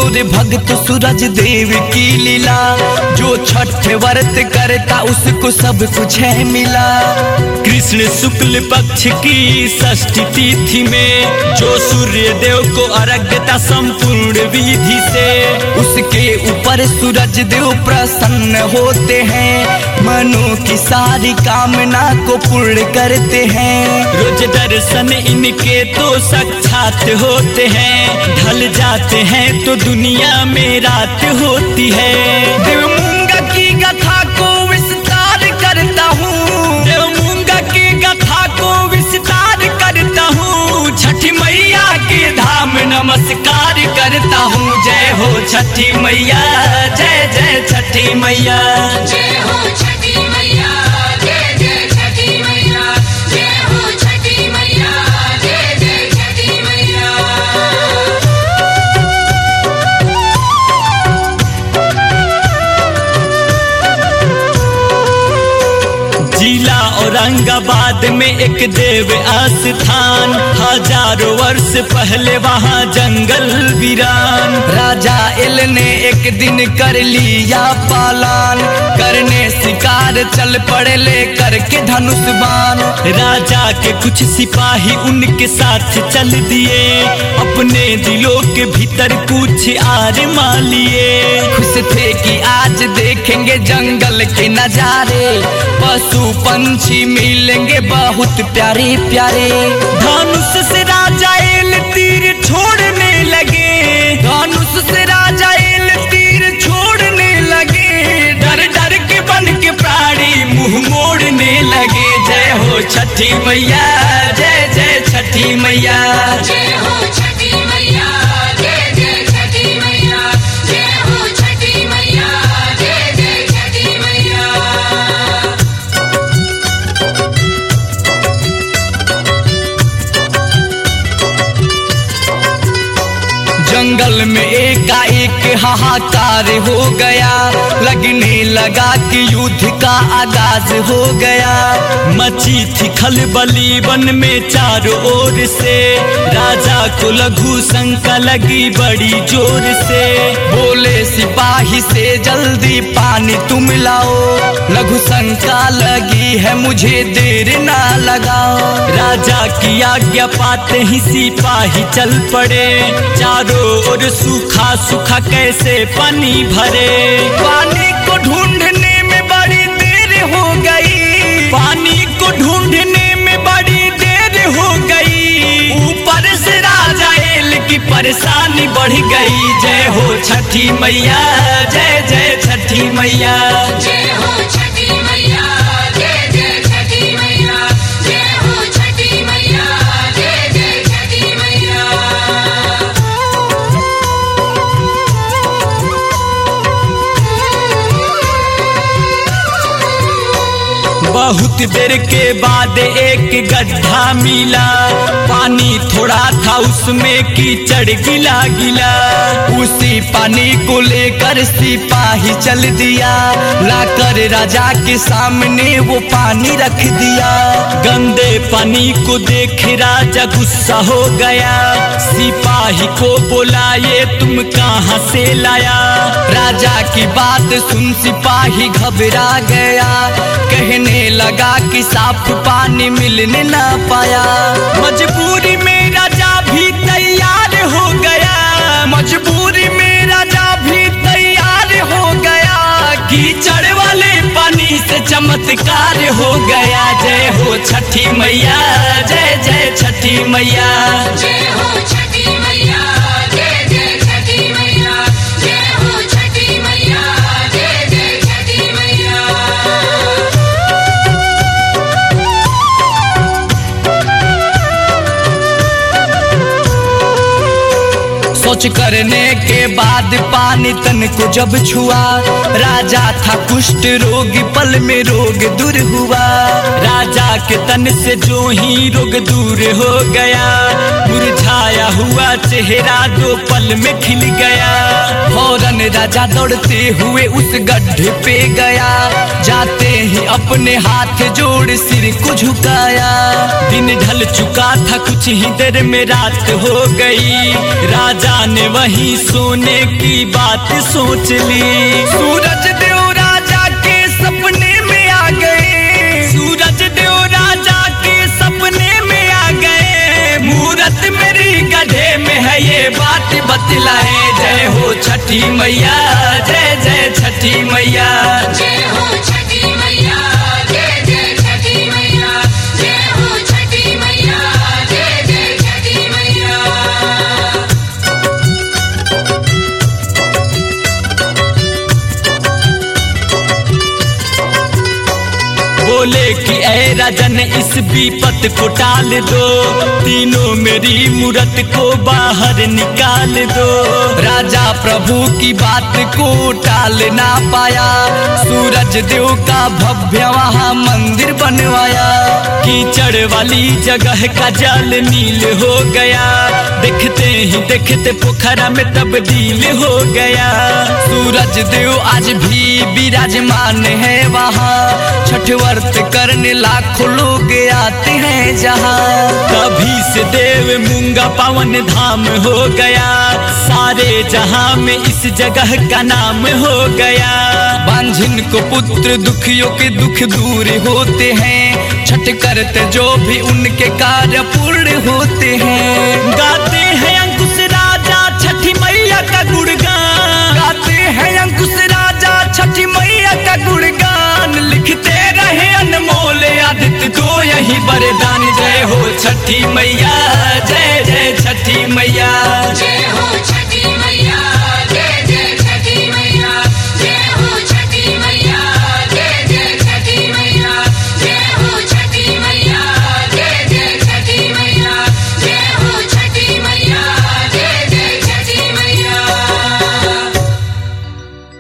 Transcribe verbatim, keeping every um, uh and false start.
रे भक्त सूरज देव की लीला, जो छठ व्रत करता उसको सब कुछ है मिला। कृष्ण शुक्ल पक्ष की षष्ठी तिथि में जो सूर्य देव को अर्घ्य देता संपूर्ण विधि से, उसके ऊपर सूरज देव प्रसन्न होते हैं, मनों की सारी कामना को पूर्ण करते हैं। रोज दर्शन इनके तो साक्षात होते हैं, ढल जाते हैं तो दुनिया में रात होती है। देव मूंगा की गाथा को विस्तार करता हूँ, देव मूंगा की गाथा को विस्तार करता हूँ, छठी मैया के धाम नमस्कार करता हूँ। जय हो छठी मैया, जय जय छठी मैया, जय हो छठी मैया, जय जय छठी मैया, जय हो छठी मैया, जय जय छठी मैया। जिला औरंगाबाद में एक देव आस्थान, हजारों वर्ष पहले वहाँ जंगल वीरान। राजा इल ने एक दिन कर लिया पालान, करने शिकार चल पड़े लेकर के धनुष बाण। राजा के कुछ सिपाही उनके साथ चल दिए, अपने दिलों के भीतर कुछ आर मान लिए। खुश थे कि आज देखेंगे जंगल के नजारे, पशु पंछी मिलेंगे बहुत प्यारे प्यारे। धनुष से राजा एल तीर छोड़ने लगे, धनुष से राजा एल तीर छोड़ने लगे, डर डर के बन के प्राणी मुंह मोड़ने लगे। जय हो छठी मैया, जय जय छठी मैया, जय हो छठी मैया, जय जय छठी मैया, जय हो छठी मैया, जय जय छठी मैया। जंगल में एकाएक हाहाकार हो गया, लगने लगा कि युद्ध का आगाज हो गया। मची थी खलबली वन में चारों ओर से, राजा को लघु शंका लगी बड़ी जोर से। बोले सिपाही से जल्दी पानी तुम लाओ, लघु शंका लगी है मुझे देर ना लगाओ। राजा की आज्ञा पाते ही सिपाही चल पड़े, चारों और सूखा सूखा कैसे पानी भरे। पानी को ढूंढने में बड़ी देर हो गई, पानी को ढूंढने में बड़ी देर हो गई, ऊपर से राजा एल की परेशानी बढ़ गई। जय हो छठी मैया, जय जय छठी मैया, जय हो छठी मैया, जय जय छठी मैया, जय हो छठी मैया, जय जय छठी मैया। बहुत देर के बाद एक गड्ढा मिला, पानी थोड़ा था उसमें कीचड़ गिला गिला। उसी पानी को लेकर सिपाही चल दिया, लाकर राजा के सामने वो पानी रख दिया। गंदे पानी को देख राजा गुस्सा हो गया, सिपाही को बोला ये तुम कहाँ से लाया। राजा की बात सुन सिपाही घबरा गया, कहने लगा कि साफ पानी मिलने ना पाया। मजबूरी में राजा भी तैयार हो गया, मजबूरी में राजा भी तैयार हो गया, कीचड़ वाले पानी से चमत्कार हो गया। जय हो छठी मैया, जय जय छठी मैया, जय हो छठी मैया, जय जय छठी मैया, जय हो छठी मैया, जय जय छठी मैया। सोच करने के बाद पानी तन को जब छुआ, राजा था कुष्ठ रोगी पल में रोग दूर हुआ। राजा के तन से जो ही रोग दूर हो गया, मुरझाया हुआ चेहरा दो पल में खिल गया। फौरन राजा दौड़ते हुए उस गड्ढे पे गया, जाते ही अपने हाथ जोड़ सिर को झुकाया। दिन ढल चुका था कुछ ही देर में रात हो गई, राजा ने वही सोने की बात सोच ली। सूरज देव राजा के सपने में आ गए, सूरज देव राजा के सपने में आ गए। मूरत मेरी गधे में है ये बात बतलाए। जय हो छठी मैया, जय जय छठी मैया। जय हो छठी मैया, जय जय छठी मैया। जय हो छठी मैया, जय जय छठी मैया। बोले कि ऐ राजन इस विपत को टाल दो, तीनों मेरी मूरत को बाहर निकाल दो। राजा प्रभु की बात को टाल ना पाया, सूरज देव का भव्य वहाँ मंदिर बनवाया। कीचड़ वाली जगह का जल नील हो गया, देखते ही देखते पोखरा में तब्दील हो गया। सूरज देव आज भी विराजमान है वहाँ, छठ व्रत करने लाखों लोग आते हैं जहाँ। कभी से देव मूंगा पावन धाम हो गया, सारे जहां में इस जगह का नाम हो गया। बांझिन को पुत्र दुखियों के दुख दूर होते हैं, छठ करते जो भी उनके कार्य पूर्ण होते हैं। गाते हैं अंकुश राजा छठी मैया का गुणगान, गाते हैं अंकुश राजा छठी मैया का गुणगान। लिखते रहे अनमोल आदित्य को यही वरदान। जय हो छठी मैया, जय जय छठी मैया।